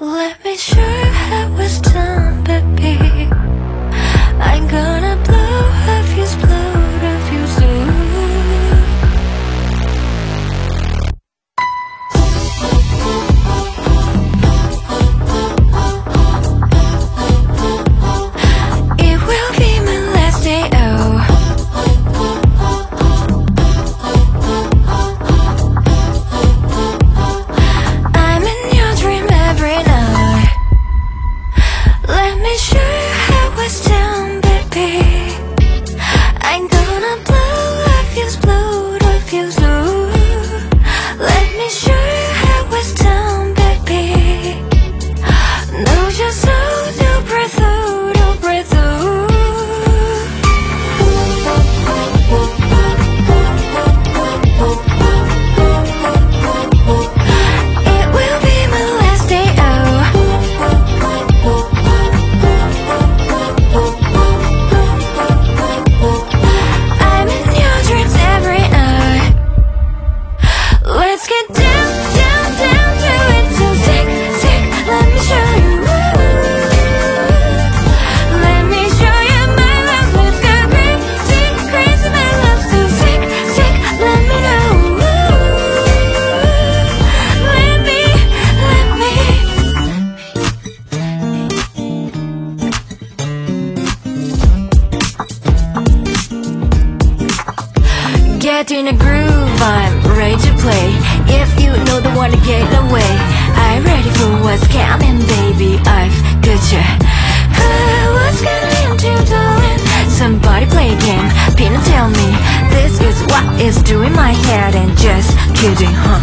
Let me show you how it's done, baby. I'm gonna blow a fuse, blow a fuse. It will be my last day, oh. I'm in your dream every night. Let me show you how it's done, baby. I'm gonna blow a fuse, blow a fuse. Let me show you how it's done, baby. No, just hold your breath, hold your breath. It will be my last day, oh. I'm in your dreams every night. Let's get down, down, down to it. So sick, sick, let me show you. Let me show you my love. Let's go crazy, crazy, my love. So sick, sick, let me know. Let me get in a groove, I'm ready to play. If you know the one to get away, I'm ready for what's coming, baby. I've got you. What's gonna into darling? Somebody play a game, pin and tell me. This is what is doing my head and just kidding, huh?